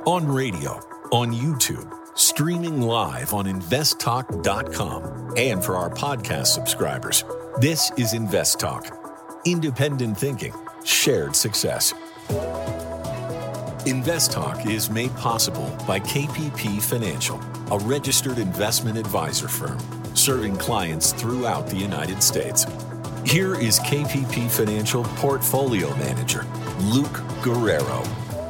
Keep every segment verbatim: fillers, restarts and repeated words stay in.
On radio, on YouTube, streaming live on invest talk dot com, and for our podcast subscribers. This is Invest Talk. Independent thinking, shared success. Invest Talk is made possible by K P P Financial, a registered investment advisor firm serving clients throughout the United States. Here is K P P Financial Portfolio Manager, Luke Guerrero.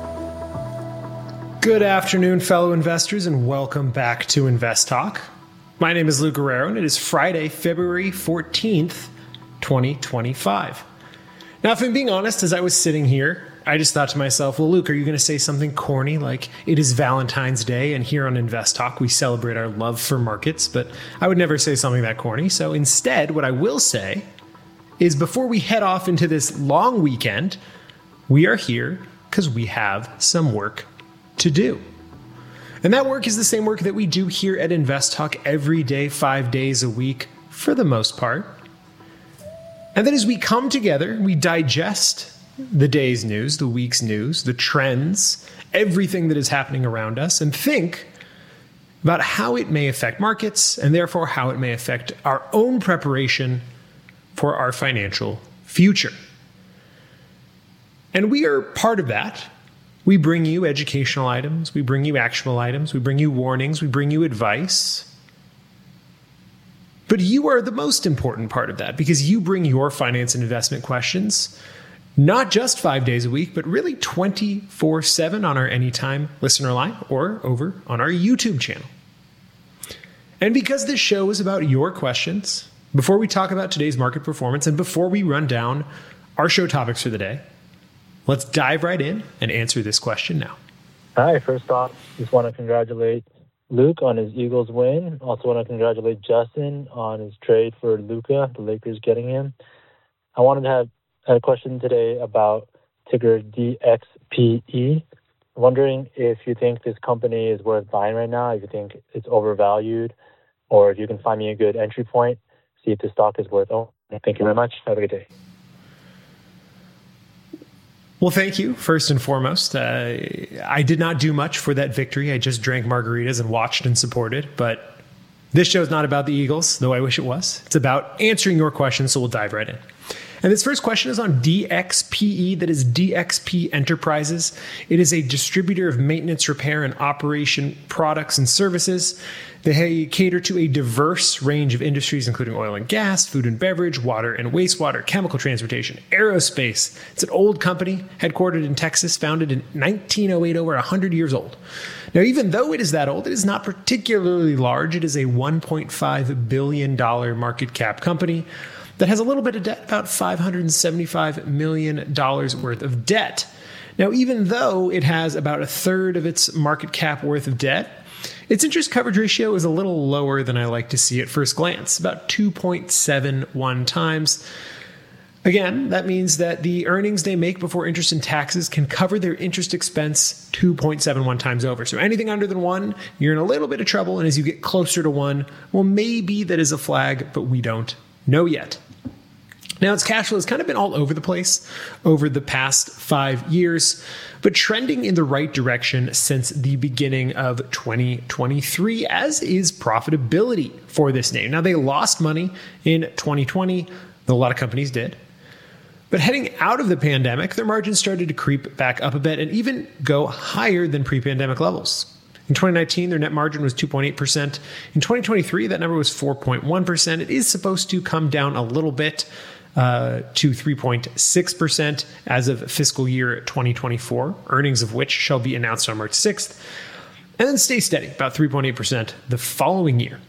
Good afternoon, fellow investors, and welcome back to Invest Talk. My name is Luke Guerrero, and it is Friday, February fourteenth, twenty twenty-five. Now, if I'm being honest, as I was sitting here, I just thought to myself, well, Luke, are you going to say something corny like it is Valentine's Day, and here on Invest Talk, we celebrate our love for markets? But I would never say something that corny. So instead, what I will say is before we head off into this long weekend, we are here because we have some work to do. And that work is the same work that we do here at Invest Talk every day, five days a week, for the most part. And that as we come together, we digest the day's news, the week's news, the trends, everything that is happening around us, and think about how it may affect markets, and therefore how it may affect our own preparation for our financial future. And we are part of that. We bring you educational items, we bring you actionable items, we bring you warnings, we bring you advice. But you are the most important part of that because you bring your finance and investment questions, not just five days a week, but really twenty-four seven on our Anytime listener line or over on our YouTube channel. And because this show is about your questions, before we talk about today's market performance and before we run down our show topics for the day, let's dive right in and answer this question now. Hi, first off, just want to congratulate Luke on his Eagles win. Also want to congratulate Justin on his trade for Luka, the Lakers getting him. I wanted to have a question today about ticker D X P E. I'm wondering if you think this company is worth buying right now, if you think it's overvalued, or if you can find me a good entry point, see if the stock is worth owning. Thank you very much. Have a good day. Well, thank you, first and foremost. Uh, I did not do much for that victory. I just drank margaritas and watched and supported. But this show is not about the Eagles, though I wish it was. It's about answering your questions, so we'll dive right in. And this first question is on D X P E, that is D X P Enterprises. It is a distributor of maintenance, repair, and operation products and services. They cater to a diverse range of industries, including oil and gas, food and beverage, water and wastewater, chemical transportation, aerospace. It's an old company, headquartered in Texas, founded in nineteen oh eight, over one hundred years old. Now, even though it is that old, it is not particularly large. It is a one point five billion dollars market cap company that has a little bit of debt, about five hundred seventy-five million dollars worth of debt. Now, even though it has about a third of its market cap worth of debt, its interest coverage ratio is a little lower than I like to see at first glance, about two point seven one times. Again, that means that the earnings they make before interest and taxes can cover their interest expense two point seven one times over. So anything under than one, you're in a little bit of trouble. And as you get closer to one, well, maybe that is a flag, but we don't know yet. Now, its cash flow has kind of been all over the place over the past five years, but trending in the right direction since the beginning of twenty twenty-three, as is profitability for this name. Now, they lost money in twenty twenty, though a lot of companies did. But heading out of the pandemic, their margins started to creep back up a bit and even go higher than pre-pandemic levels. In twenty nineteen, their net margin was two point eight percent. In twenty twenty-three, that number was four point one percent. It is supposed to come down a little bit uh, to three point six percent as of fiscal year twenty twenty-four, earnings of which shall be announced on March sixth, and then stay steady, about three point eight percent the following year.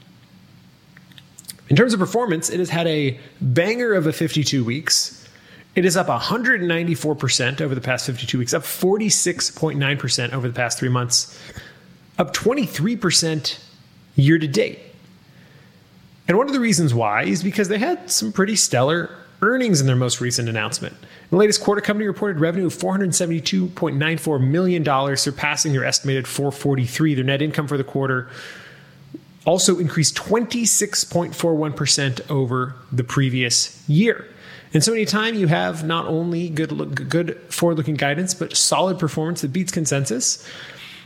In terms of performance, it has had a banger of a fifty-two weeks. It is up one hundred ninety-four percent over the past fifty-two weeks, up forty-six point nine percent over the past three months, up twenty-three percent year to date. And one of the reasons why is because they had some pretty stellar earnings in their most recent announcement. In the latest quarter, company reported revenue of four hundred seventy-two point nine four million dollars, surpassing their estimated four hundred forty-three. Their net income for the quarter also increased twenty-six point four one percent over the previous year. And so anytime you have not only good, good forward-looking guidance, but solid performance that beats consensus,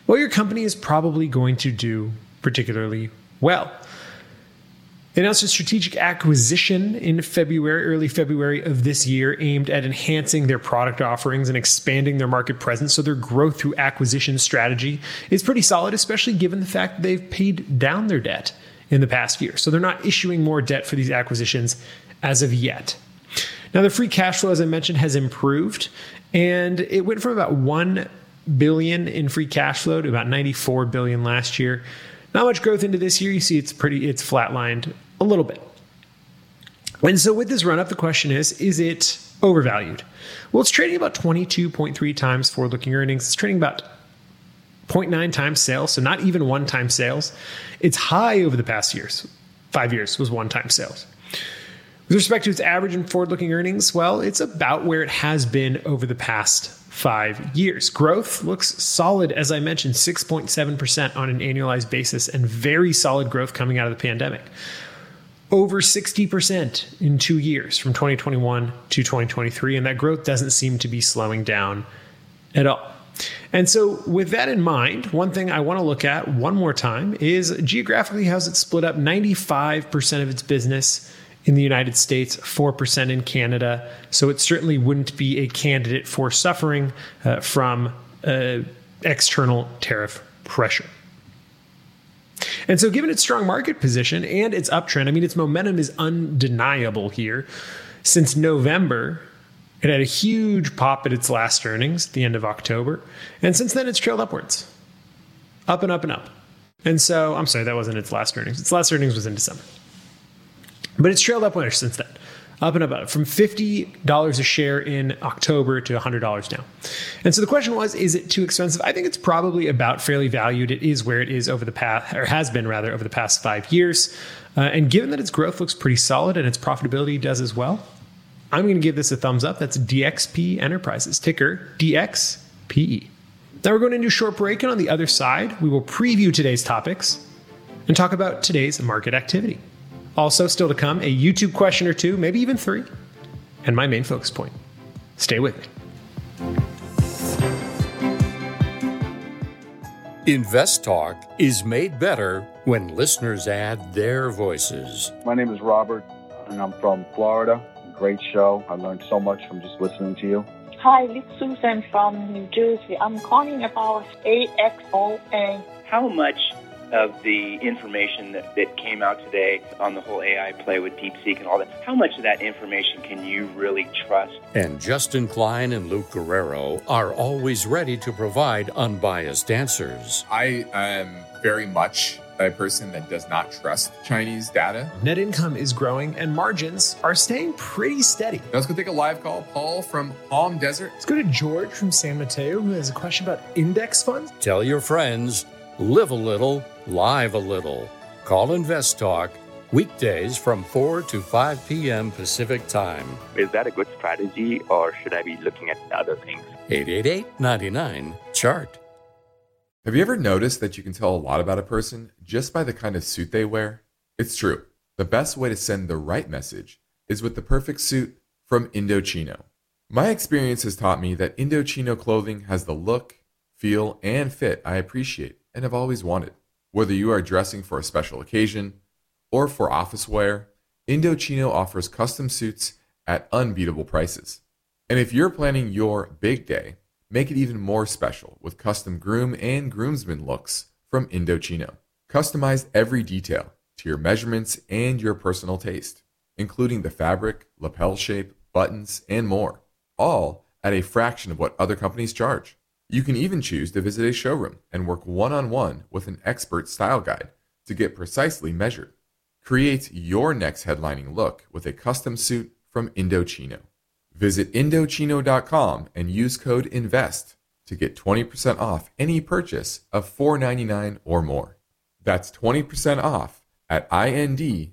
well, your company is probably going to do particularly well. They announced a strategic acquisition in February, early February of this year, aimed at enhancing their product offerings and expanding their market presence. So their growth through acquisition strategy is pretty solid, especially given the fact that they've paid down their debt in the past year. So they're not issuing more debt for these acquisitions as of yet. Now, their free cash flow, as I mentioned, has improved, and it went from about one billion dollars in free cash flow to about ninety-four billion dollars last year. Not much growth into this year. You see it's pretty, it's flatlined a little bit. And so with this run-up, the question is, is it overvalued? Well, it's trading about twenty-two point three times forward-looking earnings. It's trading about zero point nine times sales, so not even one-time sales. It's high over the past years. Five years was one-time sales. With respect to its average and forward-looking earnings, well, it's about where it has been over the past five years. Growth looks solid, as I mentioned, six point seven percent on an annualized basis, and very solid growth coming out of the pandemic. Over sixty percent in two years, from twenty twenty-one to twenty twenty-three, and that growth doesn't seem to be slowing down at all. And so with that in mind, one thing I want to look at one more time is geographically, how's it split up? ninety-five percent of its business in the United States, four percent in Canada. So it certainly wouldn't be a candidate for suffering uh, from uh, external tariff pressure. And so given its strong market position and its uptrend, I mean, its momentum is undeniable here. Since November, it had a huge pop at its last earnings at the end of October. And since then, it's trailed upwards, up and up and up. And so, I'm sorry, that wasn't its last earnings. Its last earnings was in December. But it's trailed upwards since then, up and up, from fifty dollars a share in October to one hundred dollars now. And so the question was, is it too expensive? I think it's probably about fairly valued. It is where it is over the past, or has been rather, over the past five years. Uh, and given that its growth looks pretty solid and its profitability does as well, I'm going to give this a thumbs up. That's D X P Enterprises, ticker D X P E. Now we're going to do a short break, and on the other side, we will preview today's topics and talk about today's market activity. Also, still to come, a YouTube question or two, maybe even three, and my main focus point. Stay with me. Invest Talk is made better when listeners add their voices. My name is Robert, and I'm from Florida. Great show. I learned so much from just listening to you. Hi, this is Susan from New Jersey. I'm calling about A X O A. How much of the information that, that came out today on the whole A I play with DeepSeek and all that, how much of that information can you really trust? And Justin Klein and Luke Guerrero are always ready to provide unbiased answers. I am very much a person that does not trust Chinese data. Net income is growing and margins are staying pretty steady. Now let's go take a live call. Paul from Palm Desert. Let's go to George from San Mateo, who has a question about index funds. Tell your friends, live a little, live a little. Call Invest Talk weekdays from four to five p.m. Pacific Time. Is that a good strategy, or should I be looking at other things? eight eight eight, nine nine, C H A R T. Have you ever noticed that you can tell a lot about a person just by the kind of suit they wear? It's true. The best way to send the right message is with the perfect suit from Indochino. My experience has taught me that Indochino clothing has the look, feel, and fit I appreciate and have always wanted. Whether you are dressing for a special occasion or for office wear, Indochino offers custom suits at unbeatable prices. And if you're planning your big day, make it even more special with custom groom and groomsmen looks from Indochino. Customize every detail to your measurements and your personal taste, including the fabric, lapel shape, buttons, and more, all at a fraction of what other companies charge. You can even choose to visit a showroom and work one-on-one with an expert style guide to get precisely measured. Create your next headlining look with a custom suit from Indochino. Visit Indochino dot com and use code INVEST to get twenty percent off any purchase of four ninety-nine or more. That's twenty percent off at Indochino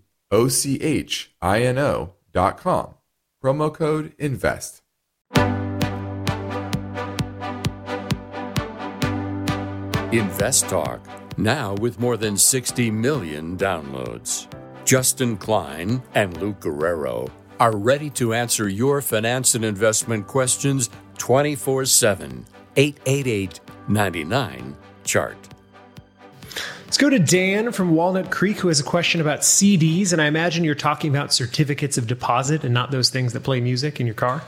dot com. Promo code INVEST. Invest Talk, now with more than sixty million downloads. Justin Klein and Luke Guerrero are ready to answer your finance and investment questions twenty-four seven. eight eight eight, nine nine, C chart. Let's go to Dan from Walnut Creek, who has a question about C Ds. And I imagine you're talking about certificates of deposit and not those things that play music in your car.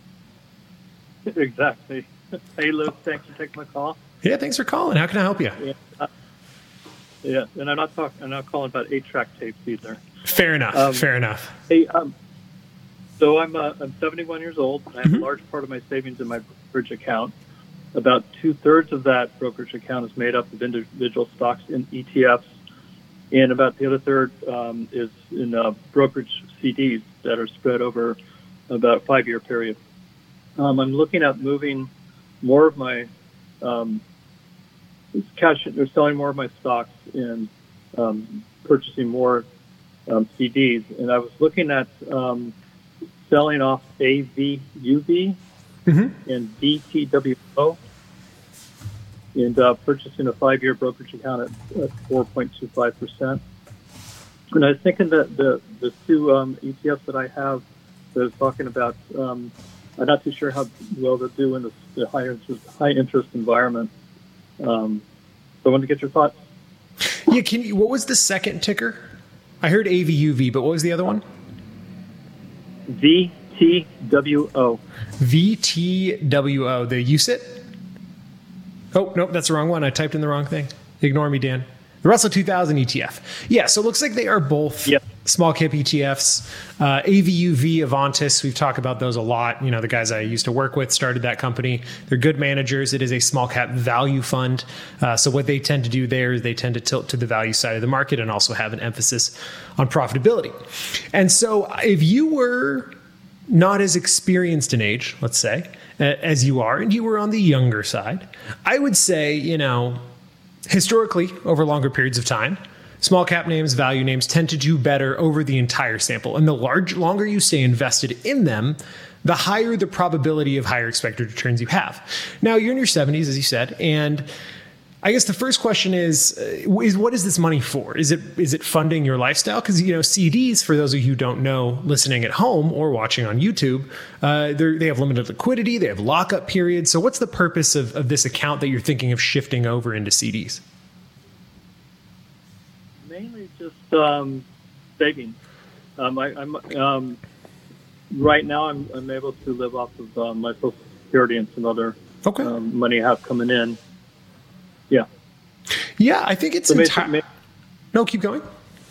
Exactly. Hey, Luke, thanks for taking my call. Yeah, thanks for calling. How can I help you? Yeah, uh, yeah. and I'm not talking. I'm not calling about eight-track tapes either. Fair enough. Um, Fair enough. Hey, um, so I'm uh, I'm seventy-one years old. I have Mm-hmm. a large part of my savings in my brokerage account. About two-thirds of that brokerage account is made up of individual stocks in E T Fs, and about the other third um, is in uh, brokerage C Ds that are spread over about a five-year period. Um, I'm looking at moving more of my um, cash, or selling more of my stocks and um, purchasing more um, C Ds. And I was looking at um, selling off A V U V Mm-hmm. and D T W O and uh, purchasing a five-year brokerage account at, at four point two five percent. And I was thinking that the, the two um, E T Fs that I have that I was talking about, um, I'm not too sure how well they'll do in the, the high interest, high interest environment. Um, so I wanted to get your thoughts. Yeah, can you, what was the second ticker? I heard A V U V, but what was the other one? V T W O. V T W O, the U S I T? Oh, nope, that's the wrong one. I typed in the wrong thing. Ignore me, Dan. The Russell two thousand E T F. Yeah, so it looks like they are both yep. small cap E T Fs. Uh, A V U V, Avantis, we've talked about those a lot. You know, the guys I used to work with started that company. They're good managers. It is a small cap value fund. Uh, so what they tend to do there is they tend to tilt to the value side of the market and also have an emphasis on profitability. And so if you were not as experienced in age, let's say, as you are, and you were on the younger side, I would say, you know, historically, over longer periods of time, small cap names, value names tend to do better over the entire sample. And the large, longer you stay invested in them, the higher the probability of higher expected returns you have. Now, you're in your seventies, as you said, and I guess the first question is, uh, is what is this money for? Is it is it funding your lifestyle? Because, you know, C Ds, for those of you who don't know, listening at home or watching on YouTube, uh, they have limited liquidity. They have lockup periods. So what's the purpose of, of this account that you're thinking of shifting over into C Ds? Mainly just um, savings. Um, I, I'm um, right now. I'm, I'm able to live off of um, my Social Security and some other okay. um, money I have coming in. Yeah. Yeah, I think it's so entirely. Ma- no, keep going.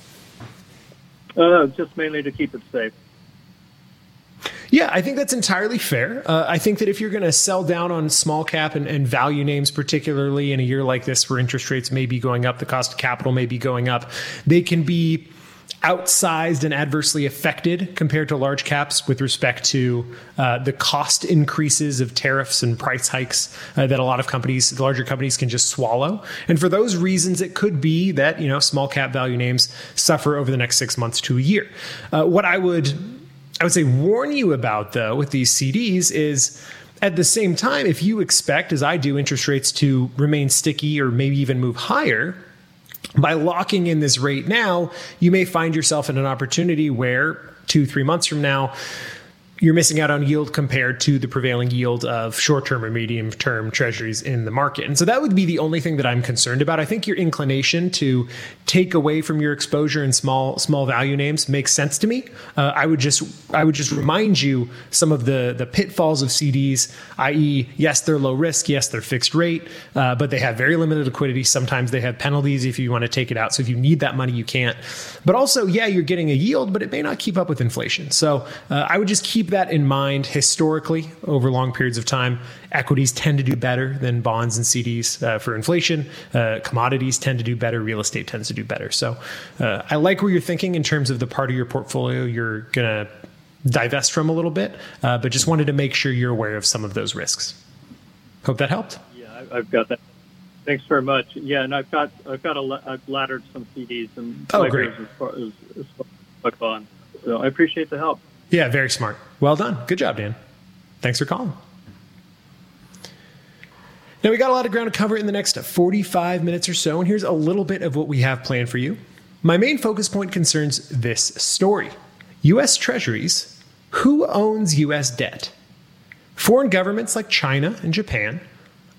Uh, just mainly to keep it safe. Yeah, I think that's entirely fair. Uh, I think that if you're going to sell down on small cap and, and value names, particularly in a year like this where interest rates may be going up, the cost of capital may be going up, they can be outsized and adversely affected compared to large caps with respect to uh, the cost increases of tariffs and price hikes uh, that a lot of companies, the larger companies, can just swallow. And for those reasons, it could be that, you know, small cap value names suffer over the next six months to a year. Uh, what I would, I would say warn you about, though, with these C Ds is, at the same time, if you expect, as I do, interest rates to remain sticky or maybe even move higher, by locking in this rate now, you may find yourself in an opportunity where two, three months from now, you're missing out on yield compared to the prevailing yield of short-term or medium-term treasuries in the market. And so that would be the only thing that I'm concerned about. I think your inclination to take away from your exposure in small small value names makes sense to me. Uh, I would just I would just remind you some of the, the pitfalls of C Ds, that is, yes, they're low risk, yes, they're fixed rate, uh, but they have very limited liquidity. Sometimes they have penalties if you want to take it out. So if you need that money, you can't. But also, yeah, you're getting a yield, but it may not keep up with inflation. So uh, I would just keep that in mind. Historically, over long periods of time, equities tend to do better than bonds and C Ds uh, for inflation. Uh, commodities tend to do better. Real estate tends to do better. So uh, I like where you're thinking in terms of the part of your portfolio you're going to divest from a little bit, uh, but just wanted to make sure you're aware of some of those risks. Hope that helped. Yeah, I've got that. Thanks very much. Yeah, and I've got I've got a I've laddered some C Ds and oh, great. as far as, as far as bond. So I appreciate the help. Yeah, very smart. Well done. Good job, Dan. Thanks for calling. Now, we got a lot of ground to cover in the next forty-five minutes or so, and here's a little bit of what we have planned for you. My main focus point concerns this story. U S Treasuries. Who owns U S debt? Foreign governments like China and Japan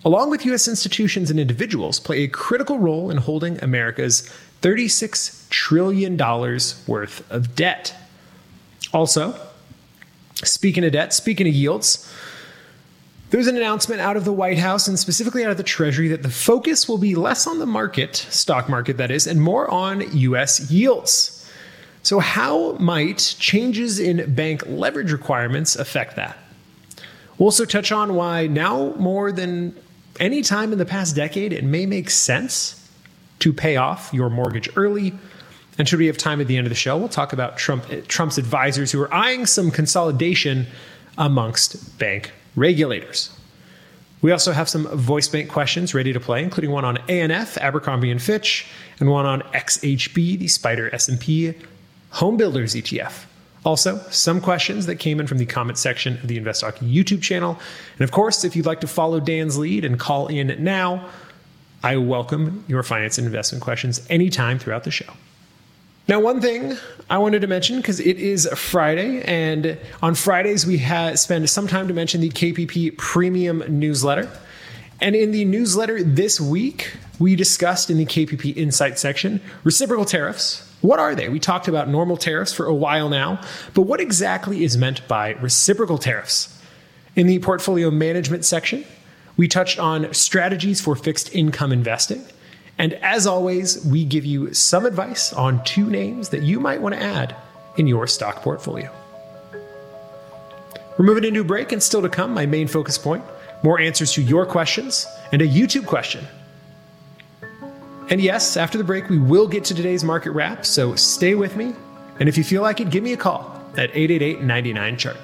along with U S institutions and individuals, play a critical role in holding America's thirty-six trillion dollars worth of debt. Also, speaking of debt, speaking of yields, there's an announcement out of the White House and specifically out of the Treasury that the focus will be less on the market, stock market that is, and more on U S yields. So how might changes in bank leverage requirements affect that? We'll also touch on why now more than any time in the past decade, it may make sense to pay off your mortgage early. And should we have time at the end of the show, we'll talk about Trump, Trump's advisors who are eyeing some consolidation amongst bank regulators. We also have some voice bank questions ready to play, including one on A N F, Abercrombie and Fitch, and one on X H B, the Spider S and P Home Builders E T F. Also, some questions that came in from the comment section of the InvestTalk YouTube channel. And of course, if you'd like to follow Dan's lead and call in now, I welcome your finance and investment questions anytime throughout the show. Now, one thing I wanted to mention, because it is Friday, and on Fridays we ha- spend some time to mention the K P P Premium newsletter. And in the newsletter this week, we discussed in the K P P Insight section reciprocal tariffs. What are they? We talked about normal tariffs for a while now, but what exactly is meant by reciprocal tariffs? In the portfolio management section, we touched on strategies for fixed income investing. And as always, we give you some advice on two names that you might want to add in your stock portfolio. We're moving into a break, and still to come, my main focus point, more answers to your questions and a YouTube question. And yes, after the break, we will get to today's market wrap, so stay with me. And if you feel like it, give me a call at eight eight eight, nine nine, chart.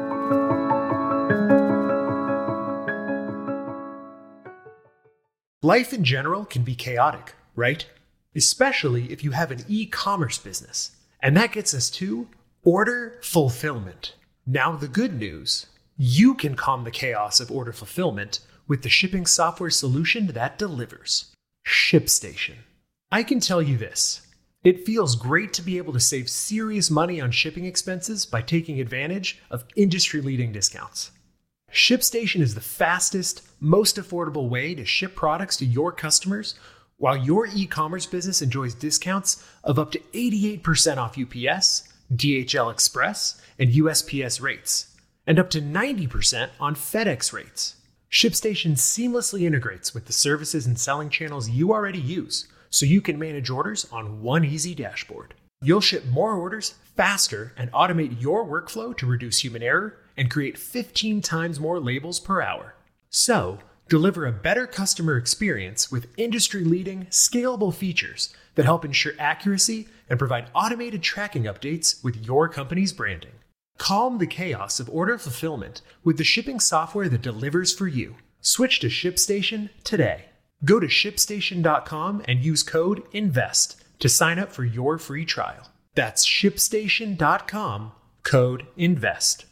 Life in general can be chaotic, right? Especially if you have an e-commerce business. And that gets us to order fulfillment. Now, the good news, you can calm the chaos of order fulfillment with the shipping software solution that delivers. ShipStation. I can tell you this. It feels great to be able to save serious money on shipping expenses by taking advantage of industry-leading discounts. ShipStation is the fastest, most affordable way to ship products to your customers while your e-commerce business enjoys discounts of up to eighty-eight percent off U P S, D H L Express, and U S P S rates, and up to ninety percent on FedEx rates. ShipStation seamlessly integrates with the services and selling channels you already use, so you can manage orders on one easy dashboard. You'll ship more orders faster and automate your workflow to reduce human error and create fifteen times more labels per hour. So, deliver a better customer experience with industry-leading, scalable features that help ensure accuracy and provide automated tracking updates with your company's branding. Calm the chaos of order fulfillment with the shipping software that delivers for you. Switch to ShipStation today. Go to ship station dot com and use code INVEST to sign up for your free trial. That's ship station dot com, code INVEST.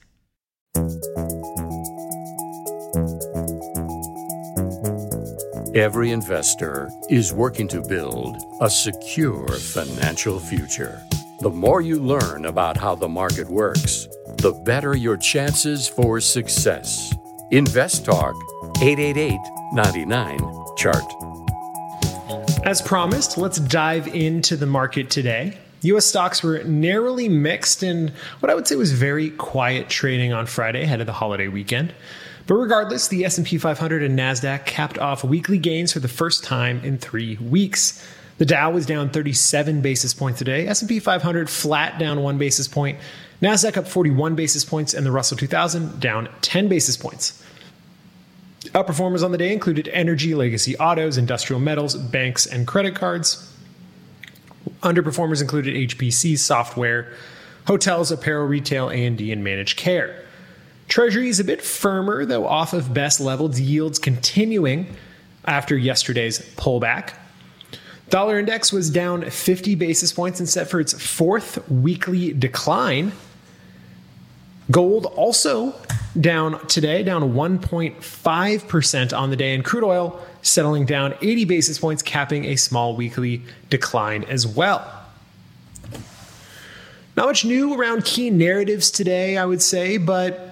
Every investor is working to build a secure financial future. The more you learn about how the market works, the better your chances for success. InvestTalk, eight eight eight, nine nine, chart. As promised, let's dive into the market today. U S stocks were narrowly mixed in what I would say was very quiet trading on Friday ahead of the holiday weekend. But regardless, the S and P five hundred and NASDAQ capped off weekly gains for the first time in three weeks. The Dow was down thirty-seven basis points today. S and P five hundred flat, down one basis point. NASDAQ up forty-one basis points, and the Russell two thousand down ten basis points. Outperformers on the day included energy, legacy autos, industrial metals, banks, and credit cards. Underperformers included H P C, software, hotels, apparel, retail, A and D, and managed care. Treasury is a bit firmer, though off of best levels, yields continuing after yesterday's pullback. Dollar index was down fifty basis points and set for its fourth weekly decline. Gold also down today, down one point five percent on the day, and crude oil settling down eighty basis points, capping a small weekly decline as well. Not much new around key narratives today, I would say, but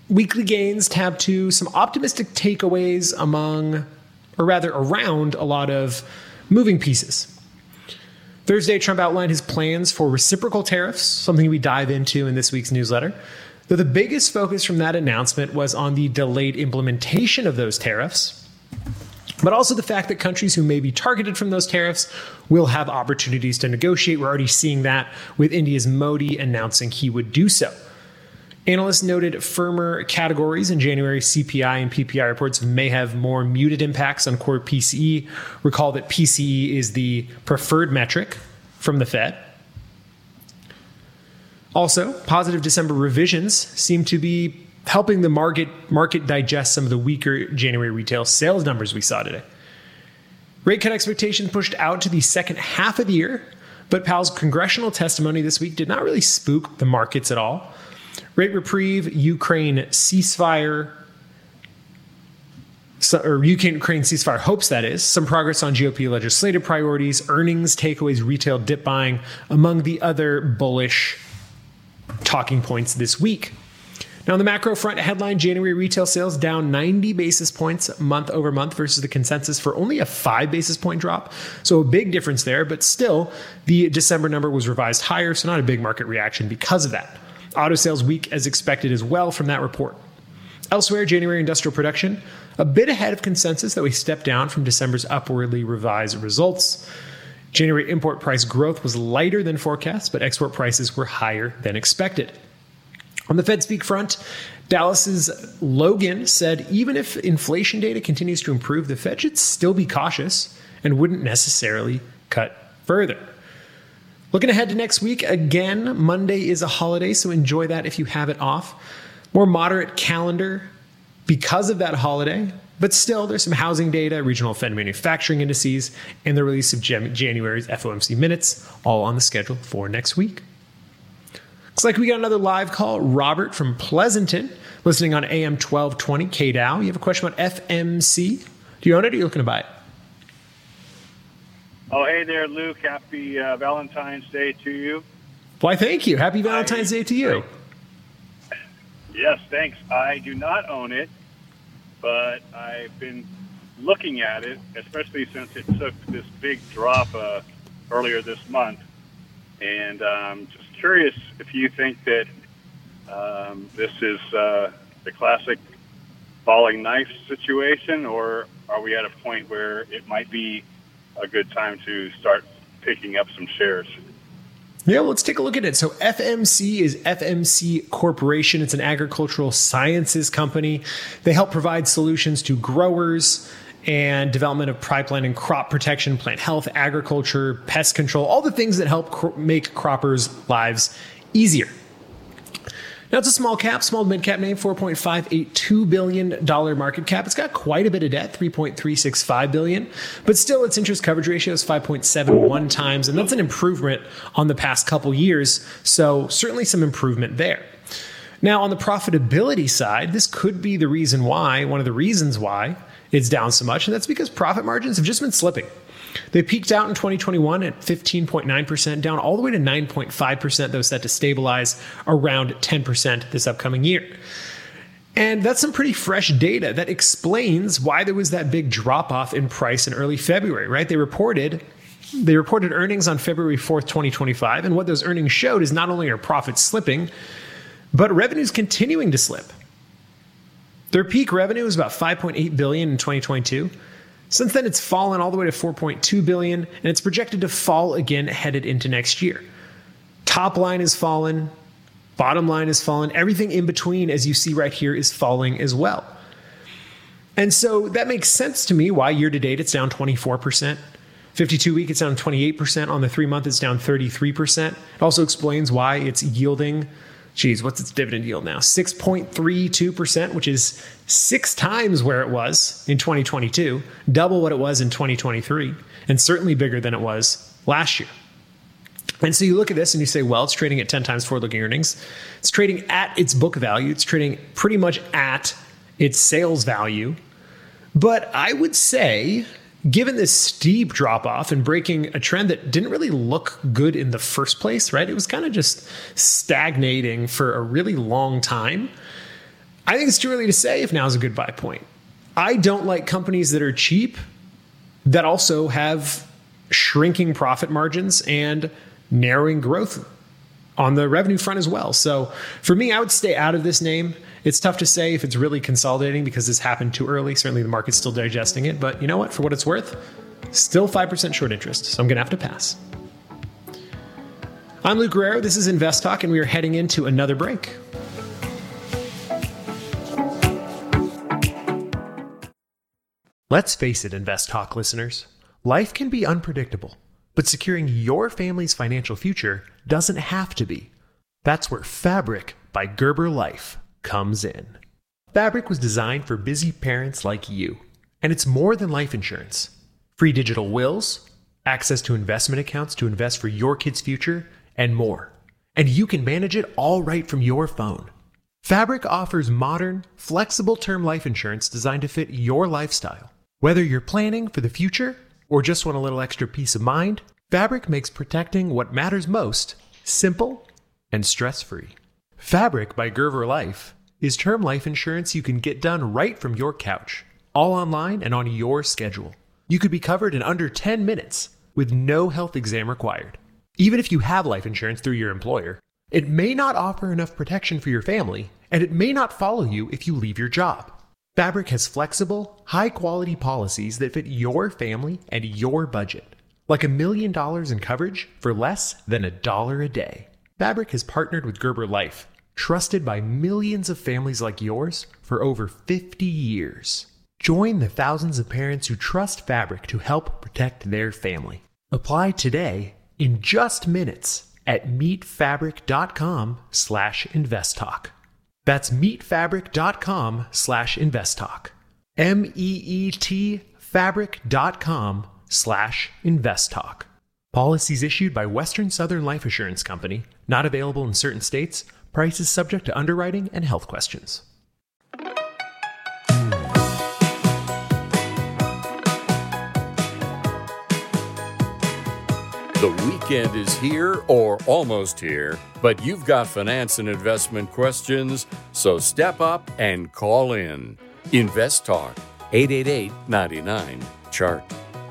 weekly gains tab two, some optimistic takeaways among, or rather around, a lot of moving pieces. Thursday, Trump outlined his plans for reciprocal tariffs, something we dive into in this week's newsletter. Though the biggest focus from that announcement was on the delayed implementation of those tariffs, but also the fact that countries who may be targeted from those tariffs will have opportunities to negotiate. We're already seeing that with India's Modi announcing he would do so. Analysts noted firmer categories in January C P I and P P I reports may have more muted impacts on core P C E. Recall that P C E is the preferred metric from the Fed. Also, positive December revisions seem to be helping the market market digest some of the weaker January retail sales numbers we saw today. Rate cut expectations pushed out to the second half of the year, but Powell's congressional testimony this week did not really spook the markets at all. Rate reprieve, Ukraine ceasefire, so, or Ukraine ceasefire hopes, that is, some progress on G O P legislative priorities, earnings, takeaways, retail dip buying, among the other bullish talking points this week. Now, on the macro front, headline January retail sales down ninety basis points month over month versus the consensus for only a five basis point drop. So a big difference there, but still the December number was revised higher, so not a big market reaction because of that. Auto sales weak as expected as well from that report. Elsewhere, January industrial production, a bit ahead of consensus that we stepped down from December's upwardly revised results. January import price growth was lighter than forecast, but export prices were higher than expected. On the Fed speak front, Dallas's Logan said even if inflation data continues to improve, the Fed should still be cautious and wouldn't necessarily cut further. Looking ahead to next week, again, Monday is a holiday, so enjoy that if you have it off. More moderate calendar because of that holiday, but still there's some housing data, regional Fed manufacturing indices, and the release of January's F O M C minutes, all on the schedule for next week. Looks like we got another live call. Robert from Pleasanton, listening on A M twelve twenty K D O W. You have a question about F M C. Do you own it or are you looking to buy it? Oh, hey there, Luke. Happy uh, Valentine's Day to you. Why, thank you. Happy Valentine's I, Day to you. I, yes, thanks. I do not own it, but I've been looking at it, especially since it took this big drop uh, earlier this month. And um, just curious if you think that um, this is uh, the classic falling knife situation, or are we at a point where it might be a good time to start picking up some shares? Yeah, well, let's take a look at it. So F M C is F M C Corporation. It's an agricultural sciences company. They help provide solutions to growers and development of pipeline and crop protection, plant health, agriculture, pest control, all the things that help cr- make croppers' lives easier. Now, it's a small cap, small mid-cap name, four point five eight two billion dollars market cap. It's got quite a bit of debt, three point three six five billion dollars, but still its interest coverage ratio is five point seven one times, and that's an improvement on the past couple years, so certainly some improvement there. Now, on the profitability side, this could be the reason why, one of the reasons why it's down so much, and that's because profit margins have just been slipping. They peaked out in twenty twenty-one at fifteen point nine percent, down all the way to nine point five percent, though set to stabilize around ten percent this upcoming year. And that's some pretty fresh data that explains why there was that big drop-off in price in early February, right? They reported they reported earnings on February fourth, twenty twenty-five, and what those earnings showed is not only are profits slipping, but revenues continuing to slip. Their peak revenue was about five point eight billion dollars in twenty twenty-two. Since then, it's fallen all the way to four point two billion dollars, and it's projected to fall again headed into next year. Top line has fallen, bottom line has fallen, everything in between, as you see right here, is falling as well. And so that makes sense to me why year to date it's down twenty-four percent. fifty-two week, it's down twenty-eight percent. On the three month, it's down thirty-three percent. It also explains why it's yielding, geez, what's its dividend yield now? six point three two percent, which is six times where it was in twenty twenty-two, double what it was in twenty twenty-three, and certainly bigger than it was last year. And so you look at this and you say, well, it's trading at ten times forward-looking earnings. It's trading at its book value. It's trading pretty much at its sales value. But I would say, given this steep drop-off and breaking a trend that didn't really look good in the first place, right? It was kind of just stagnating for a really long time. I think it's too early to say if now's a good buy point. I don't like companies that are cheap that also have shrinking profit margins and narrowing growth on the revenue front as well. So for me, I would stay out of this name. It's tough to say if it's really consolidating because this happened too early. Certainly the market's still digesting it. But you know what? For what it's worth, still five percent short interest. So I'm going to have to pass. I'm Luke Guerrero. This is Invest Talk, and we are heading into another break. Let's face it, Invest Talk listeners. Life can be unpredictable, but securing your family's financial future doesn't have to be. That's where Fabric by Gerber Life comes in. Fabric was designed for busy parents like you, and it's more than life insurance. Free digital wills, access to investment accounts to invest for your kids' future, and more. And you can manage it all right from your phone. Fabric offers modern, flexible term life insurance designed to fit your lifestyle. Whether you're planning for the future or just want a little extra peace of mind, Fabric makes protecting what matters most simple and stress-free. Fabric by Gerber Life is term life insurance you can get done right from your couch, all online and on your schedule. You could be covered in under ten minutes with no health exam required. Even if you have life insurance through your employer, it may not offer enough protection for your family, and it may not follow you if you leave your job. Fabric has flexible, high-quality policies that fit your family and your budget, like a million dollars in coverage for less than a dollar a day. Fabric has partnered with Gerber Life, trusted by millions of families like yours for over fifty years. Join the thousands of parents who trust Fabric to help protect their family. Apply today in just minutes at meetfabric.com slash investtalk. That's meetfabric.com slash investtalk. M-E-E-T fabric.com slash investtalk. Policies issued by Western Southern Life Assurance Company. Not available in certain states. Prices subject to underwriting and health questions. The weekend is here or almost here, but you've got finance and investment questions, so step up and call in. Invest Talk, eight eight eight, nine nine, chart.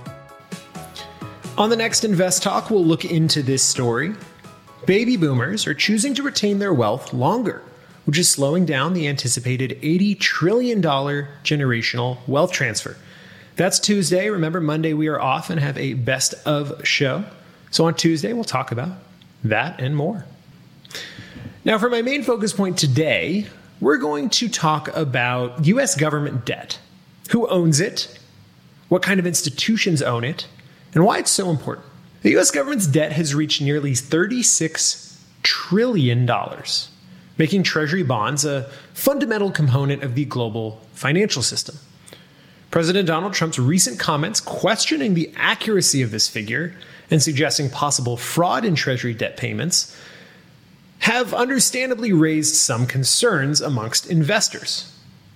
On the next Invest Talk, we'll look into this story. Baby boomers are choosing to retain their wealth longer, which is slowing down the anticipated eighty trillion dollars generational wealth transfer. That's Tuesday. Remember, Monday we are off and have a best of show. So on Tuesday, we'll talk about that and more. Now, for my main focus point today, we're going to talk about U S government debt. Who owns it? What kind of institutions own it? And why it's so important. The U S government's debt has reached nearly thirty-six trillion dollars, making Treasury bonds a fundamental component of the global financial system. President Donald Trump's recent comments questioning the accuracy of this figure and suggesting possible fraud in Treasury debt payments have understandably raised some concerns amongst investors.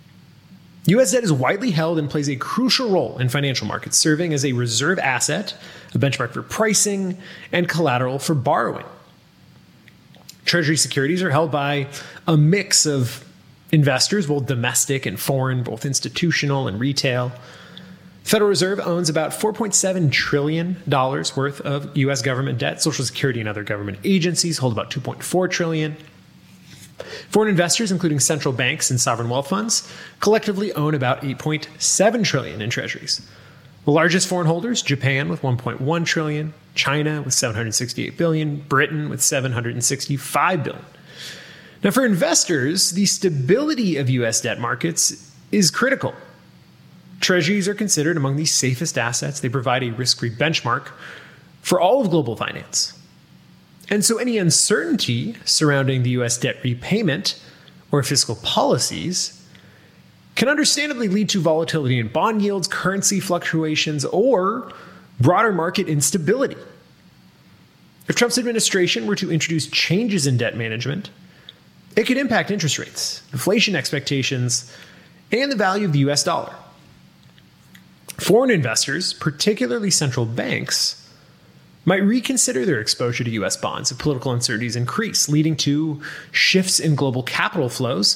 U S debt is widely held and plays a crucial role in financial markets, serving as a reserve asset, a benchmark for pricing, and collateral for borrowing. Treasury securities are held by a mix of investors, both domestic and foreign, both institutional and retail. Federal Reserve owns about four point seven trillion dollars worth of U S government debt. Social Security and other government agencies hold about two point four trillion dollars. Foreign investors, including central banks and sovereign wealth funds, collectively own about eight point seven trillion dollars in treasuries. The largest foreign holders, Japan with one point one trillion dollars, China with seven hundred sixty-eight billion dollars, Britain with seven hundred sixty-five billion dollars. Now, for investors, the stability of U S debt markets is critical. Treasuries are considered among the safest assets. They provide a risk-free benchmark for all of global finance. And so any uncertainty surrounding the U S debt repayment or fiscal policies can understandably lead to volatility in bond yields, currency fluctuations, or broader market instability. If Trump's administration were to introduce changes in debt management, it could impact interest rates, inflation expectations, and the value of the U S dollar. Foreign investors, particularly central banks, might reconsider their exposure to U S bonds if political uncertainties increase, leading to shifts in global capital flows,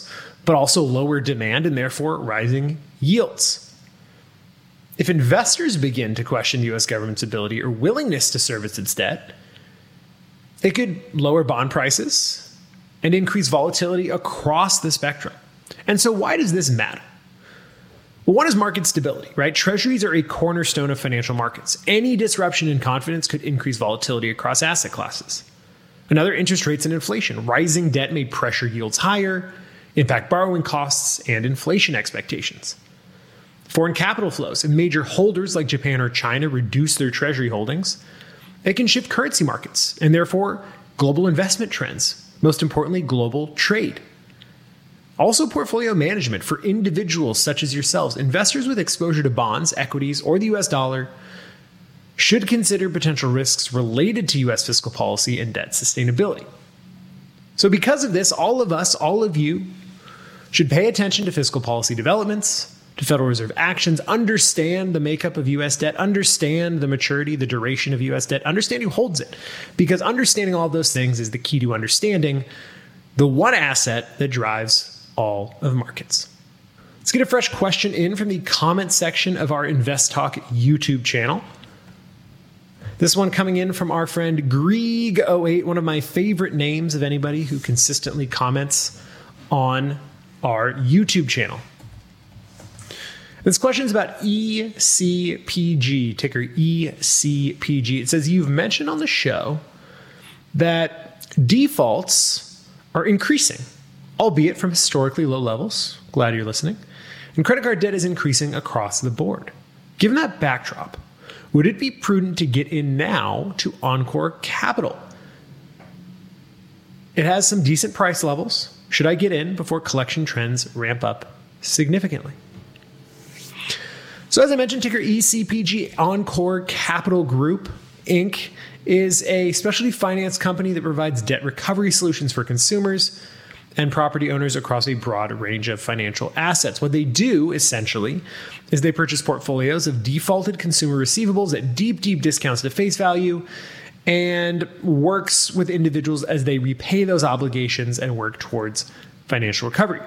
but also lower demand and therefore rising yields. If investors begin to question the U S government's ability or willingness to service its debt, it could lower bond prices and increase volatility across the spectrum. And so why does this matter? Well, one is market stability, right? Treasuries are a cornerstone of financial markets. Any disruption in confidence could increase volatility across asset classes. Another, interest rates and inflation. Rising debt may pressure yields higher, impact borrowing costs, and inflation expectations. Foreign capital flows. If major holders like Japan or China reduce their treasury holdings, it can shift currency markets and therefore global investment trends. Most importantly, global trade. Also, portfolio management for individuals such as yourselves. Investors with exposure to bonds, equities, or the U S dollar should consider potential risks related to U S fiscal policy and debt sustainability. So because of this, all of us, all of you, should pay attention to fiscal policy developments, to Federal Reserve actions, understand the makeup of U S debt, understand the maturity, the duration of U S debt, understand who holds it. Because understanding all of those things is the key to understanding the one asset that drives all of markets. Let's get a fresh question in from the comment section of our Invest Talk YouTube channel. This one coming in from our friend Greeg oh eight, one of my favorite names of anybody who consistently comments on our YouTube channel. This question is about E C P G, ticker E C P G. It says, you've mentioned on the show that defaults are increasing, albeit from historically low levels. Glad you're listening. And credit card debt is increasing across the board. Given that backdrop, would it be prudent to get in now to Encore Capital? It has some decent price levels. Should I get in before collection trends ramp up significantly? So as I mentioned, ticker E C P G, Encore Capital Group, Incorporated, is a specialty finance company that provides debt recovery solutions for consumers and property owners across a broad range of financial assets. What they do, essentially, is they purchase portfolios of defaulted consumer receivables at deep, deep discounts to face value and works with individuals as they repay those obligations and work towards financial recovery.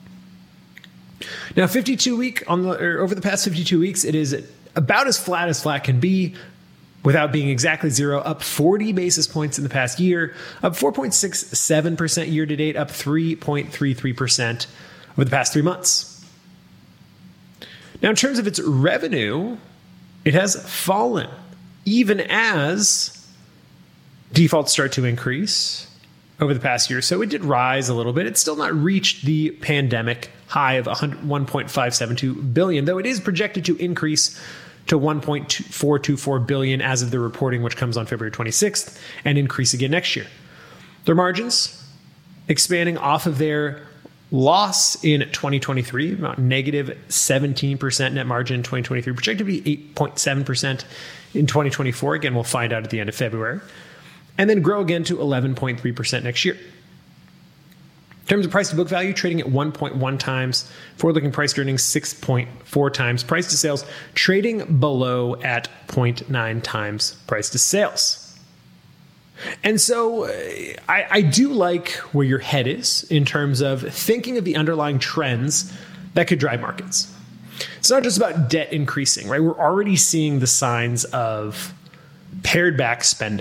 Now, fifty-two week on the or over the past fifty-two weeks, it is about as flat as flat can be, without being exactly zero, up forty basis points in the past year, up four point six seven percent year to date, up three point three three percent over the past three months. Now, in terms of its revenue, it has fallen, even as defaults start to increase over the past year. So it did rise a little bit. It's still not reached the pandemic high of one point five seven two billion dollars, though it is projected to increase to one point four two four billion dollars as of the reporting, which comes on February twenty-sixth, and increase again next year. Their margins expanding off of their loss in twenty twenty-three, about negative seventeen percent net margin in twenty twenty-three, projected to be eight point seven percent in twenty twenty-four. Again, we'll find out at the end of February. And then grow again to eleven point three percent next year. In terms of price to book value, trading at one point one times, forward-looking price to earnings six point four times, price to sales trading below at zero point nine times price to sales. And so I, I do like where your head is in terms of thinking of the underlying trends that could drive markets. It's not just about debt increasing, right? We're already seeing the signs of pared back spending.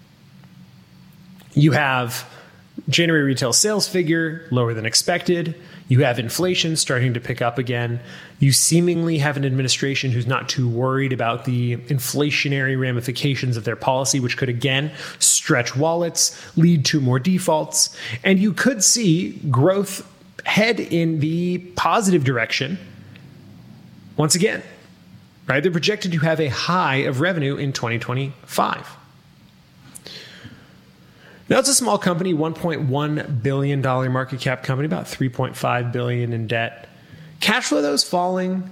You have January retail sales figure lower than expected. You have inflation starting to pick up again. You seemingly have an administration who's not too worried about the inflationary ramifications of their policy, which could again stretch wallets, lead to more defaults. And you could see growth head in the positive direction once again, right? They're projected to have a high of revenue in twenty twenty-five. Now, it's a small company, one point one billion dollars market cap company, about three point five billion dollars in debt. Cash flow, though, is falling,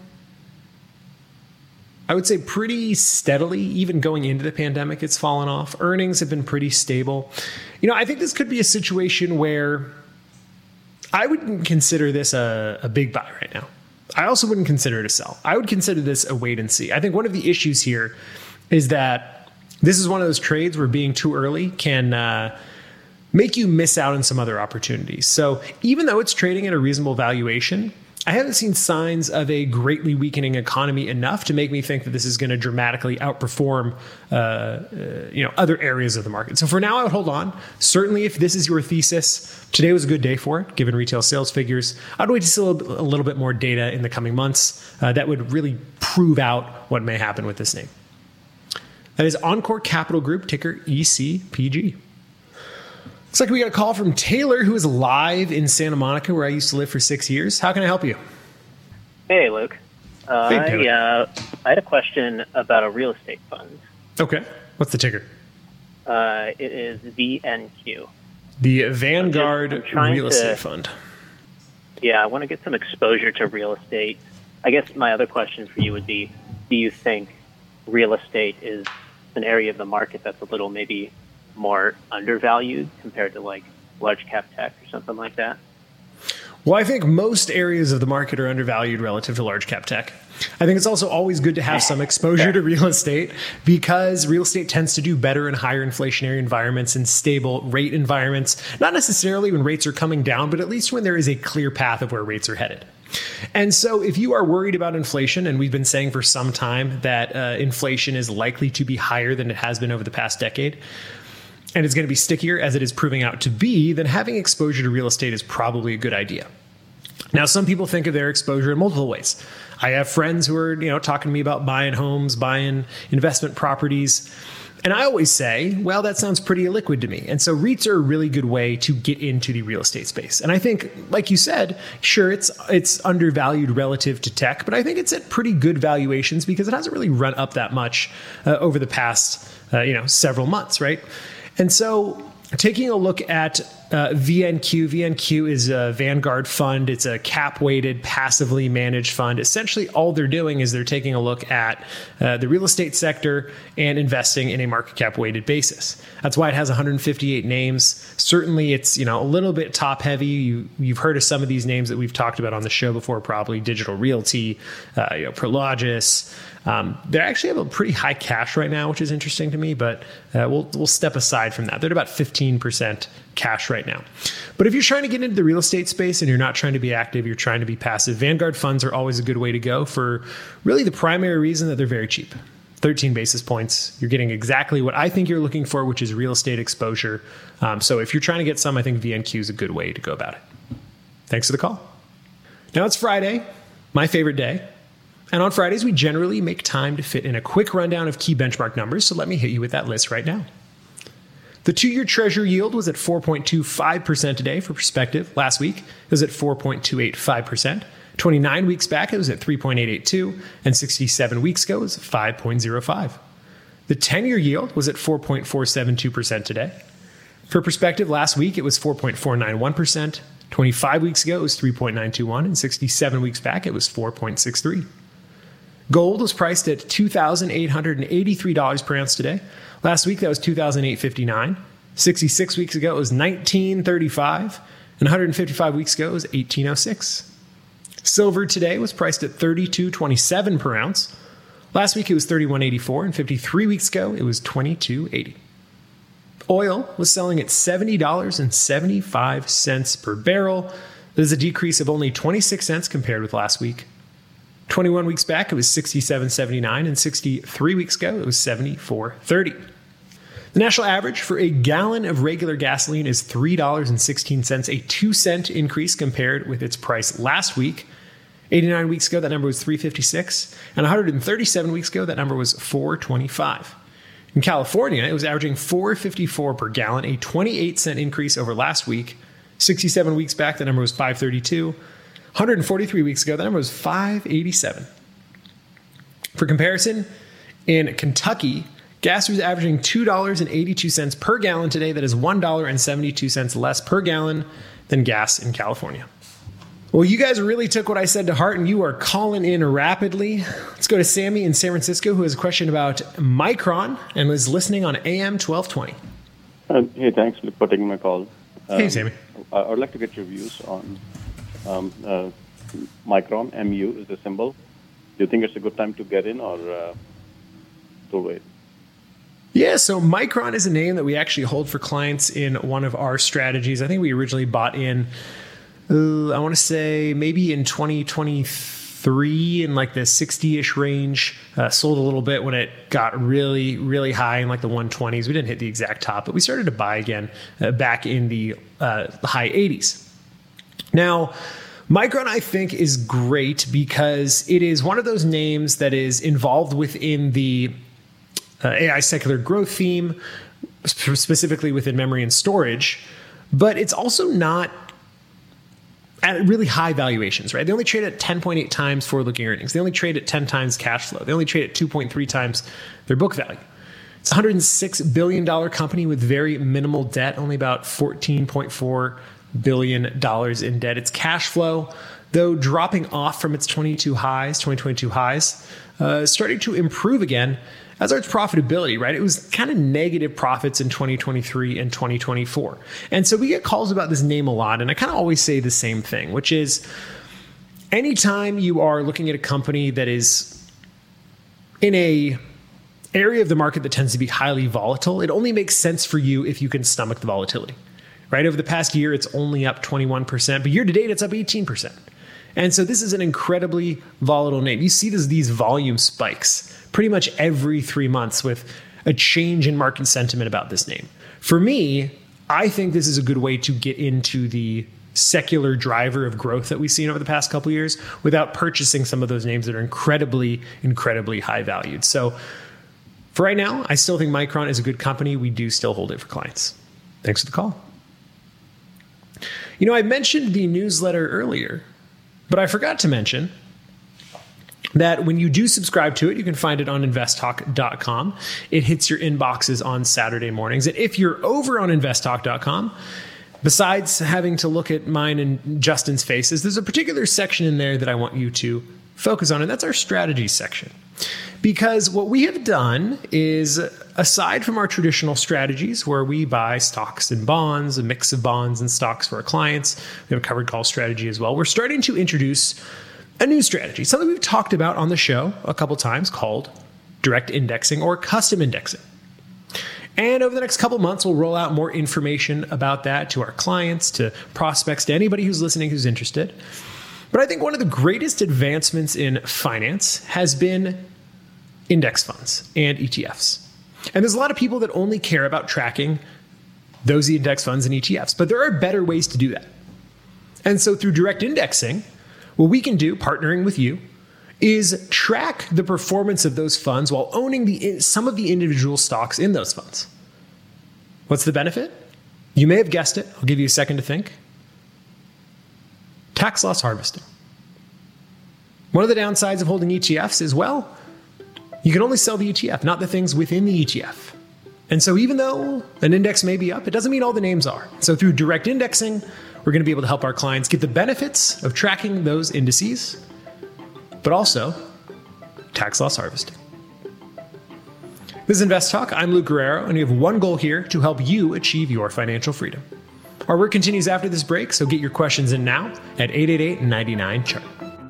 I would say, pretty steadily. Even going into the pandemic, it's fallen off. Earnings have been pretty stable. You know, I think this could be a situation where I wouldn't consider this a, a big buy right now. I also wouldn't consider it a sell. I would consider this a wait and see. I think one of the issues here is that this is one of those trades where being too early can uh, make you miss out on some other opportunities. So even though it's trading at a reasonable valuation, I haven't seen signs of a greatly weakening economy enough to make me think that this is going to dramatically outperform uh, uh, you know, other areas of the market. So for now, I would hold on. Certainly, if this is your thesis, today was a good day for it, given retail sales figures. I'd wait to see a little, a little bit more data in the coming months uh, that would really prove out what may happen with this name. That is Encore Capital Group, ticker E C P G. Looks like we got a call from Taylor, who is live in Santa Monica, where I used to live for six years. How can I help you? Hey, Luke. Uh, Hey, I, Taylor. uh, I had a question about a real estate fund. Okay. What's the ticker? Uh, it is V N Q. The Vanguard I'm just- I'm trying Real to- Estate Fund. Yeah, I want to get some exposure to real estate. I guess my other question for you would be, do you think real estate is an area of the market that's a little maybe more undervalued compared to like large cap tech or something like that? Well, I think most areas of the market are undervalued relative to large cap tech. I think it's also always good to have some exposure to real estate because real estate tends to do better in higher inflationary environments and stable rate environments. Not necessarily when rates are coming down, but at least when there is a clear path of where rates are headed. And so if you are worried about inflation, and we've been saying for some time that uh, inflation is likely to be higher than it has been over the past decade, and it's going to be stickier as it is proving out to be, then having exposure to real estate is probably a good idea. Now, some people think of their exposure in multiple ways. I have friends who are, you know, talking to me about buying homes, buying investment properties. And I always say, well, that sounds pretty illiquid to me. And so REITs are a really good way to get into the real estate space. And I think, like you said, sure, it's it's undervalued relative to tech, but I think it's at pretty good valuations because it hasn't really run up that much uh, over the past, uh, you know, several months, right? And so taking a look at uh, V N Q, V N Q is a Vanguard fund. It's a cap-weighted, passively managed fund. Essentially, all they're doing is they're taking a look at uh, the real estate sector and investing in a market cap-weighted basis. That's why it has one hundred fifty-eight names. Certainly, it's, you know, a little bit top-heavy. You, you've heard of some of these names that we've talked about on the show before, probably Digital Realty, uh, you know, Prologis. Um, they actually have a pretty high cash right now, which is interesting to me, but uh, we'll we'll step aside from that. They're at about fifteen percent cash right now. But if you're trying to get into the real estate space and you're not trying to be active, you're trying to be passive, Vanguard funds are always a good way to go for really the primary reason that they're very cheap. thirteen basis points. You're getting exactly what I think you're looking for, which is real estate exposure. Um, so if you're trying to get some, I think V N Q is a good way to go about it. Thanks for the call. Now it's Friday, my favorite day. And on Fridays, we generally make time to fit in a quick rundown of key benchmark numbers. So let me hit you with that list right now. The two-year Treasury yield was at four point two five percent today. For perspective, last week it was at four point two eight five percent. twenty-nine weeks back, it was at three point eight eight two. And sixty-seven weeks ago, it was five point zero five. The ten-year yield was at four point four seven two percent today. For perspective, last week it was four point four nine one percent. twenty-five weeks ago, it was three point nine two one. And sixty-seven weeks back, it was four point six three. Gold was priced at two thousand eight hundred eighty-three dollars per ounce today. Last week, that was two thousand eight hundred fifty-nine dollars. sixty-six weeks ago, it was nineteen thirty-five. And one hundred fifty-five weeks ago, it was eighteen oh six. Silver today was priced at thirty-two twenty-seven per ounce. Last week, it was thirty-one eighty-four. And fifty-three weeks ago, it was twenty-two eighty. Oil was selling at seventy dollars and seventy-five cents per barrel. This is a decrease of only twenty-six cents compared with last week. twenty-one weeks back, it was sixty-seven seventy-nine, and sixty-three weeks ago, it was seventy-four thirty. The national average for a gallon of regular gasoline is three dollars and sixteen cents, a two cent increase compared with its price last week. eighty-nine weeks ago, that number was three fifty-six, and one hundred thirty-seven weeks ago, that number was four twenty-five. In California, it was averaging four fifty-four per gallon, a twenty-eight cent increase over last week. sixty-seven weeks back, the number was five thirty-two. one hundred forty-three weeks ago, the number was five eighty-seven. For comparison, in Kentucky, gas was averaging two dollars and eighty-two cents per gallon today. That is one dollar and seventy-two cents less per gallon than gas in California. Well, you guys really took what I said to heart, and you are calling in rapidly. Let's go to Sammy in San Francisco, who has a question about Micron and was listening on A M twelve twenty. Uh, hey, thanks for taking my call. Um, hey, Sammy. I, I would like to get your views on um, uh, Micron. M U is the symbol. Do you think it's a good time to get in or uh, to wait? Yeah, so Micron is a name that we actually hold for clients in one of our strategies. I think we originally bought in, uh, I want to say maybe in twenty twenty-three in like the sixty-ish range. Uh, sold a little bit when it got really, really high in like the one twenties. We didn't hit the exact top, but we started to buy again uh, back in the uh, high eighties. Now, Micron, I think, is great because it is one of those names that is involved within the Uh, A I secular growth theme, specifically within memory and storage, but it's also not at really high valuations, right? They only trade at ten point eight times forward-looking earnings. They only trade at ten times cash flow. They only trade at two point three times their book value. It's a one hundred six billion dollars company with very minimal debt, only about fourteen point four billion dollars in debt. Its cash flow, though dropping off from its twenty-two highs, twenty twenty-two highs, uh, starting to improve again, as are its profitability, right? It was kind of negative profits in twenty twenty-three and twenty twenty-four. And so we get calls about this name a lot, and I kind of always say the same thing, which is anytime you are looking at a company that is in a area of the market that tends to be highly volatile, it only makes sense for you if you can stomach the volatility, right? Over the past year, it's only up twenty-one percent, but year to date, it's up eighteen percent. And so this is an incredibly volatile name. You see this, these volume spikes pretty much every three months with a change in market sentiment about this name. For me, I think this is a good way to get into the secular driver of growth that we've seen over the past couple of years without purchasing some of those names that are incredibly, incredibly high valued. So for right now, I still think Micron is a good company. We do still hold it for clients. Thanks for the call. You know, I mentioned the newsletter earlier, but I forgot to mention that when you do subscribe to it, you can find it on invest talk dot com. It hits your inboxes on Saturday mornings. And if you're over on invest talk dot com, besides having to look at mine and Justin's faces, there's a particular section in there that I want you to focus on, and that's our strategy section. Because what we have done is, aside from our traditional strategies where we buy stocks and bonds, a mix of bonds and stocks for our clients, we have a covered call strategy as well, we're starting to introduce a new strategy, something we've talked about on the show a couple times, called direct indexing or custom indexing. And over the next couple months, we'll roll out more information about that to our clients, to prospects, to anybody who's listening who's interested. But I think one of the greatest advancements in finance has been index funds and E T Fs. And there's a lot of people that only care about tracking those index funds and E T Fs, but there are better ways to do that. And so through direct indexing, what we can do, partnering with you, is track the performance of those funds while owning the some of the individual stocks in those funds. What's the benefit? You may have guessed it. I'll give you a second to think. Tax loss harvesting. One of the downsides of holding E T Fs is, well, you can only sell the E T F, not the things within the E T F. And so even though an index may be up, it doesn't mean all the names are. So through direct indexing, we're going to be able to help our clients get the benefits of tracking those indices, but also tax loss harvesting. This is Invest Talk. I'm Luke Guerrero, and we have one goal here: to help you achieve your financial freedom. Our work continues after this break, so get your questions in now at eight eight eight, nine nine, chart.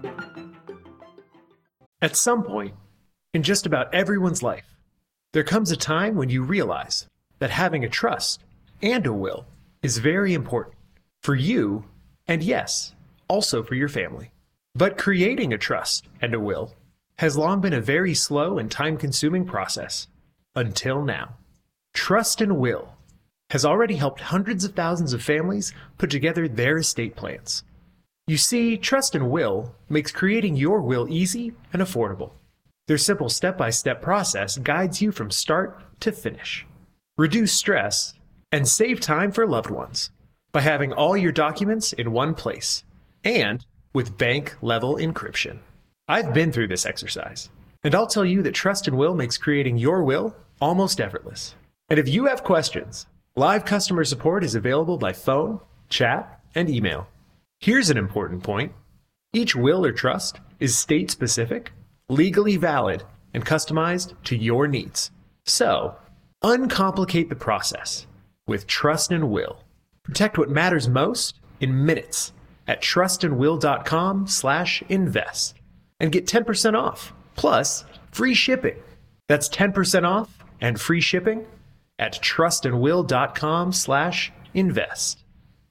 At some point in just about everyone's life, there comes a time when you realize that having a trust and a will is very important for you, and yes, also for your family. But creating a trust and a will has long been a very slow and time-consuming process, until now. Trust and Will has already helped hundreds of thousands of families put together their estate plans. You see, Trust and Will makes creating your will easy and affordable. Their simple step-by-step process guides you from start to finish. Reduce stress and save time for loved ones by having all your documents in one place and with bank-level encryption. I've been through this exercise, and I'll tell you that Trust and Will makes creating your will almost effortless. And if you have questions, live customer support is available by phone, chat, and email. Here's an important point. Each will or trust is state-specific, legally valid, and customized to your needs. So, uncomplicate the process with Trust and Will. Protect what matters most in minutes at trustandwill.com slash invest and get ten percent off, plus free shipping. That's ten percent off and free shipping at trustandwill.com slash invest.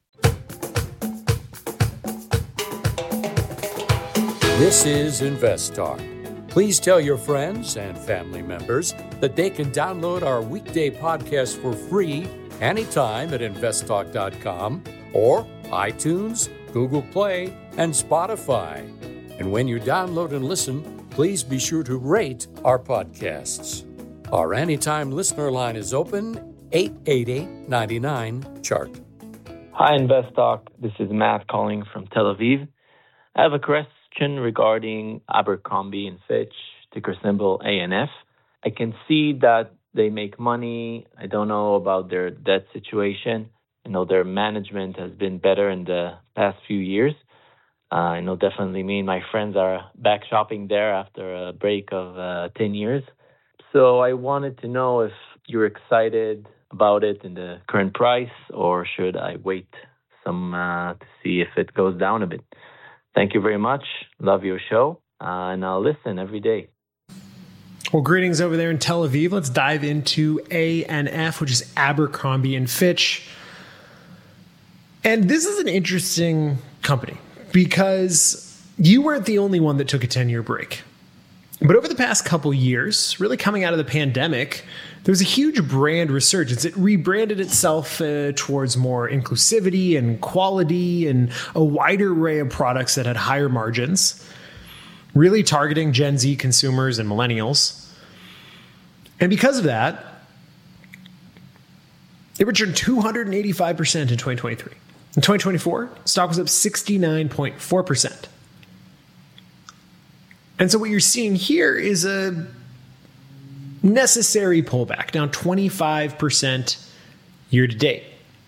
This is Invest Talk. Please tell your friends and family members that they can download our weekday podcast for free anytime at invest talk dot com or iTunes, Google Play, and Spotify. And when you download and listen, please be sure to rate our podcasts. Our anytime listener line is open, eight eight eight, nine nine, chart. Hi, Invest Talk. This is Matt calling from Tel Aviv. I have a question regarding Abercrombie and Fitch, ticker symbol A N F. I can see that they make money. I don't know about their debt situation. I know their management has been better in the past few years. Uh, I know definitely me and my friends are back shopping there after a break of uh, ten years. So I wanted to know if you're excited about it in the current price, or should I wait some uh, to see if it goes down a bit? Thank you very much. Love your show, uh, and I'll listen every day. Well, greetings over there in Tel Aviv. Let's dive into A N F, which is Abercrombie and Fitch. And this is an interesting company because you weren't the only one that took a ten-year break. But over the past couple years, really coming out of the pandemic, there was a huge brand resurgence. It rebranded itself uh, towards more inclusivity and quality and a wider array of products that had higher margins, really targeting Gen Z consumers and millennials. And because of that, it returned two hundred eighty-five percent in twenty twenty-three. In twenty twenty-four, stock was up sixty-nine point four percent. And so what you're seeing here is a necessary pullback, down twenty-five percent year to date,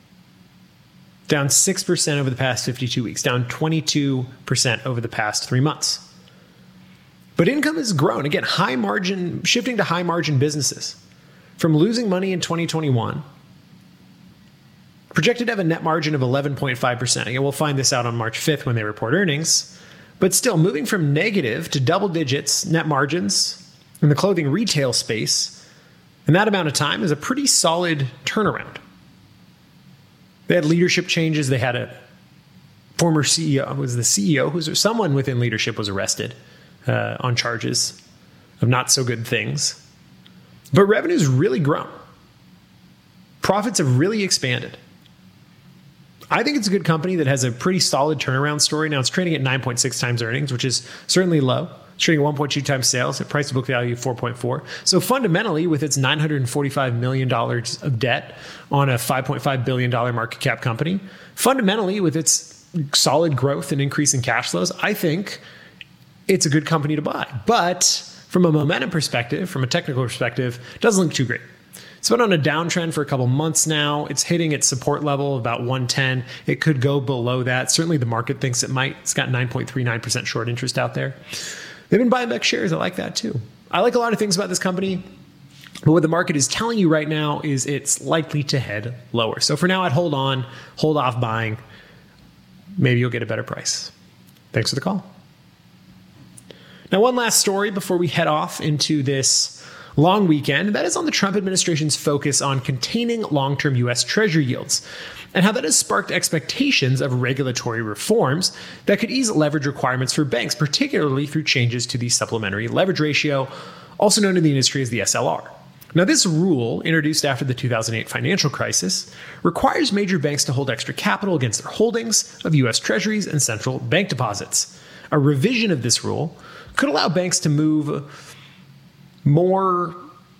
down six percent over the past fifty-two weeks, down twenty-two percent over the past three months. But income has grown. Again, high margin, shifting to high margin businesses from losing money in twenty twenty-one, projected to have a net margin of eleven point five percent. Again, we'll find this out on March fifth when they report earnings. But still, moving from negative to double digits net margins in the clothing retail space in that amount of time is a pretty solid turnaround. They had leadership changes. They had a former C E O, was the C E O, who's someone within leadership was arrested uh, on charges of not so good things. But revenue's really grown. Profits have really expanded. I think it's a good company that has a pretty solid turnaround story. Now it's trading at nine point six times earnings, which is certainly low. It's trading at one point two times sales at price to book value of four point four. So fundamentally, with its nine hundred forty-five million dollars of debt on a five point five billion dollars market cap company, fundamentally with its solid growth and increase in cash flows, I think it's a good company to buy. But from a momentum perspective, from a technical perspective, it doesn't look too great. It's been on a downtrend for a couple months now. It's hitting its support level of about one ten. It could go below that. Certainly the market thinks it might. It's got nine point three nine percent short interest out there. They've been buying back shares. I like that too. I like a lot of things about this company, but what the market is telling you right now is it's likely to head lower. So for now, I'd hold on, hold off buying. Maybe you'll get a better price. Thanks for the call. Now, one last story before we head off into this long weekend, that is on the Trump administration's focus on containing long-term U S Treasury yields and how that has sparked expectations of regulatory reforms that could ease leverage requirements for banks, particularly through changes to the supplementary leverage ratio, also known in the industry as the S L R. Now, this rule, introduced after the two thousand eight financial crisis, requires major banks to hold extra capital against their holdings of U S Treasuries and central bank deposits. A revision of this rule could allow banks to move more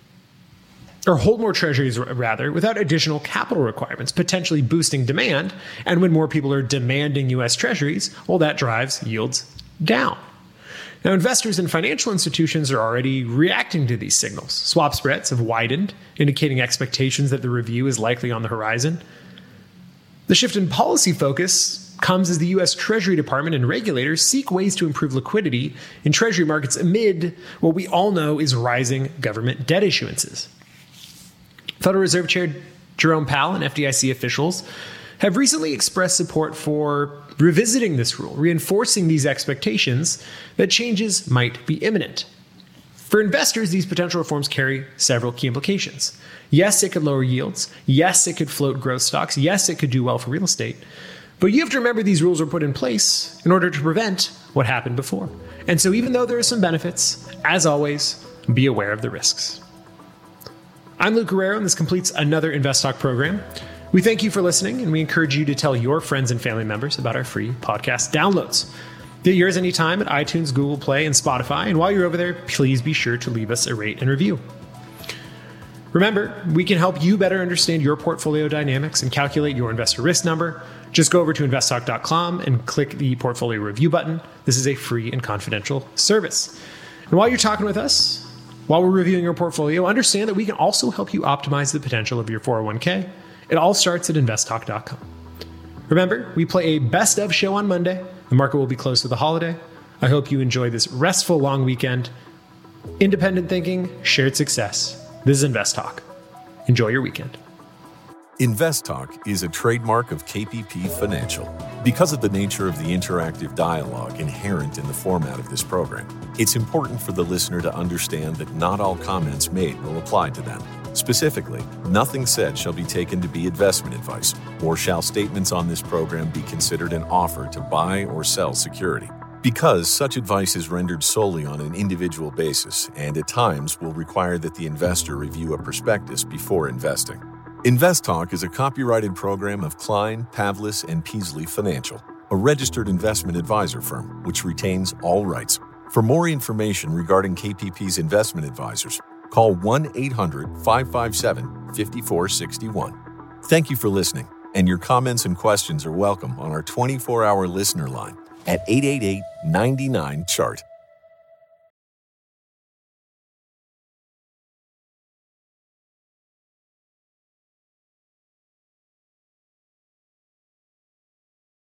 or hold more treasuries rather without additional capital requirements, potentially boosting demand. And when more people are demanding U S treasuries, well, that drives yields down. Now, investors and financial institutions are already reacting to these signals. Swap spreads have widened, indicating expectations that the review is likely on the horizon. The shift in policy focus comes as the U S Treasury Department and regulators seek ways to improve liquidity in treasury markets amid what we all know is rising government debt issuances. Federal Reserve Chair Jerome Powell and F D I C officials have recently expressed support for revisiting this rule, reinforcing these expectations that changes might be imminent. For investors, these potential reforms carry several key implications. Yes, it could lower yields. Yes, it could float growth stocks. Yes, it could do well for real estate. But you have to remember these rules were put in place in order to prevent what happened before. And so even though there are some benefits, as always, be aware of the risks. I'm Luke Guerrero, and this completes another InvestTalk program. We thank you for listening, and we encourage you to tell your friends and family members about our free podcast downloads. Get yours anytime at iTunes, Google Play, and Spotify. And while you're over there, please be sure to leave us a rate and review. Remember, we can help you better understand your portfolio dynamics and calculate your investor risk number. Just go over to invest talk dot com and click the portfolio review button. This is a free and confidential service. And while you're talking with us, while we're reviewing your portfolio, understand that we can also help you optimize the potential of your four oh one k. It all starts at invest talk dot com. Remember, we play a best of show on Monday. The market will be closed for the holiday. I hope you enjoy this restful long weekend. Independent thinking, shared success. This is InvestTalk. Enjoy your weekend. InvestTalk is a trademark of K P P Financial. Because of the nature of the interactive dialogue inherent in the format of this program, it's important for the listener to understand that not all comments made will apply to them. Specifically, nothing said shall be taken to be investment advice, or shall statements on this program be considered an offer to buy or sell security. Because such advice is rendered solely on an individual basis and at times will require that the investor review a prospectus before investing. InvestTalk is a copyrighted program of Klein, Pavlis, and Peasley Financial, a registered investment advisor firm which retains all rights. For more information regarding K P P's investment advisors, call one eight hundred five five seven five four six one. Thank you for listening, and your comments and questions are welcome on our twenty-four hour listener line at eight eight eight, nine nine, C H A R T.